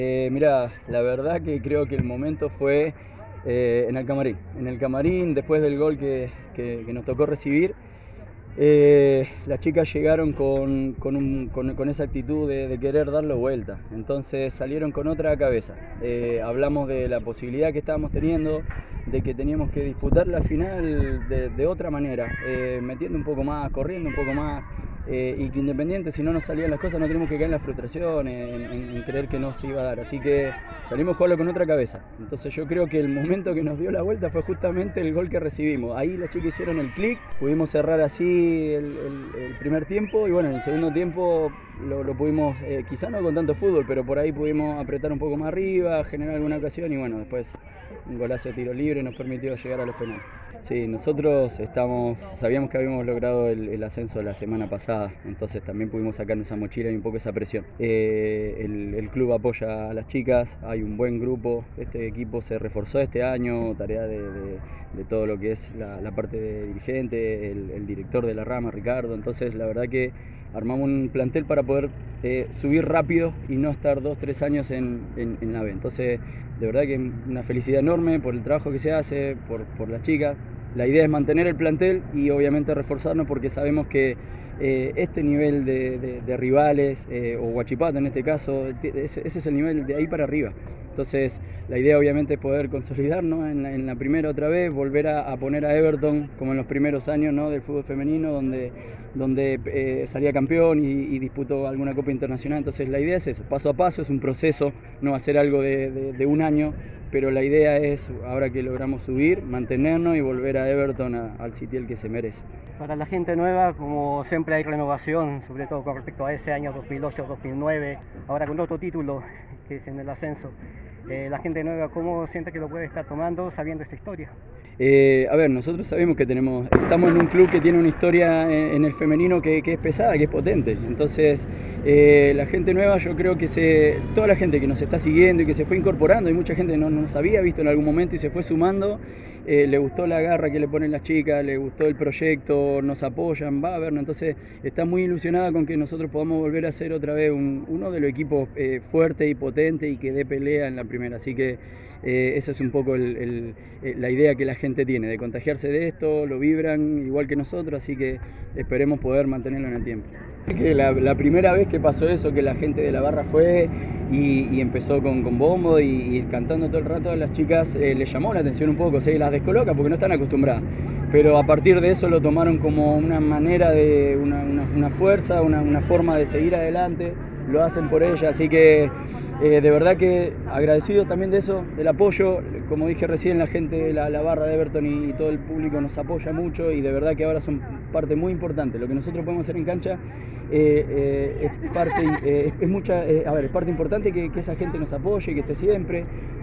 Mirá, la verdad que creo que el momento fue en el camarín. En el camarín, después del gol que nos tocó recibir, las chicas llegaron con esa actitud de querer darlo vuelta. Entonces salieron con otra cabeza. Hablamos de la posibilidad que estábamos teniendo, de que teníamos que disputar la final de otra manera, metiendo un poco más, corriendo un poco más. Y que Independiente, si no nos salían las cosas, no tenemos que caer en la frustración, en creer que no se iba a dar. Así que salimos a jugarlo con otra cabeza. Entonces yo creo que el momento que nos dio la vuelta fue justamente el gol que recibimos. Ahí las chicas hicieron el clic, pudimos cerrar así el primer tiempo y bueno, en el segundo tiempo lo pudimos, quizá no con tanto fútbol, pero por ahí pudimos apretar un poco más arriba, generar alguna ocasión y bueno, después un golazo de tiro libre nos permitió llegar a los penales. Sí, nosotros sabíamos que habíamos logrado el ascenso la semana pasada, entonces también pudimos sacarnos esa mochila y un poco esa presión. El club apoya a las chicas, hay un buen grupo, este equipo se reforzó este año, tarea de todo lo que es la parte de dirigente, el director de la rama, Ricardo, entonces la verdad que armamos un plantel para poder subir rápido y no estar 2-3 años en la B. Entonces, de verdad que una felicidad enorme por el trabajo que se hace, por las chicas. La idea es mantener el plantel y obviamente reforzarnos porque sabemos que este nivel de rivales, o Huachipato en este caso, ese es el nivel de ahí para arriba. Entonces la idea obviamente es poder consolidarnos en la primera otra vez, volver a poner a Everton como en los primeros años, ¿no?, del fútbol femenino, donde salía campeón y disputó alguna copa internacional. Entonces la idea es eso, paso a paso, es un proceso, no va a ser algo de un año, pero la idea es, ahora que logramos subir, mantenernos y volver a Everton al sitial que se merece. Para la gente nueva, como siempre hay renovación, sobre todo con respecto a ese año 2008-2009, ahora con otro título que es en el ascenso. La gente nueva, ¿cómo siente que lo puede estar tomando sabiendo esta historia? A ver, nosotros sabemos que estamos en un club que tiene una historia en el femenino que es pesada, que es potente. Entonces, la gente nueva, yo creo que toda la gente que nos está siguiendo y que se fue incorporando, y mucha gente no nos había visto en algún momento y se fue sumando, le gustó la garra que le ponen las chicas, le gustó el proyecto, nos apoyan, va a vernos. Entonces, está muy ilusionada con que nosotros podamos volver a ser otra vez uno de los equipos fuerte y potente y que dé pelea en la primera. Así que esa es un poco la idea que la gente tiene, de contagiarse de esto, lo vibran igual que nosotros, así que esperemos poder mantenerlo en el tiempo. Que la primera vez que pasó eso, que la gente de la barra fue y empezó con bombo y cantando todo el rato, a las chicas les llamó la atención un poco, se las descoloca porque no están acostumbradas. Pero a partir de eso lo tomaron como una manera de una fuerza, una forma de seguir adelante, lo hacen por ella, así que de verdad que agradecidos también de eso, del apoyo. Como dije recién, la gente, la barra de Everton y todo el público nos apoya mucho y de verdad que ahora son parte muy importante. Lo que nosotros podemos hacer en cancha es parte importante que esa gente nos apoye y que esté siempre.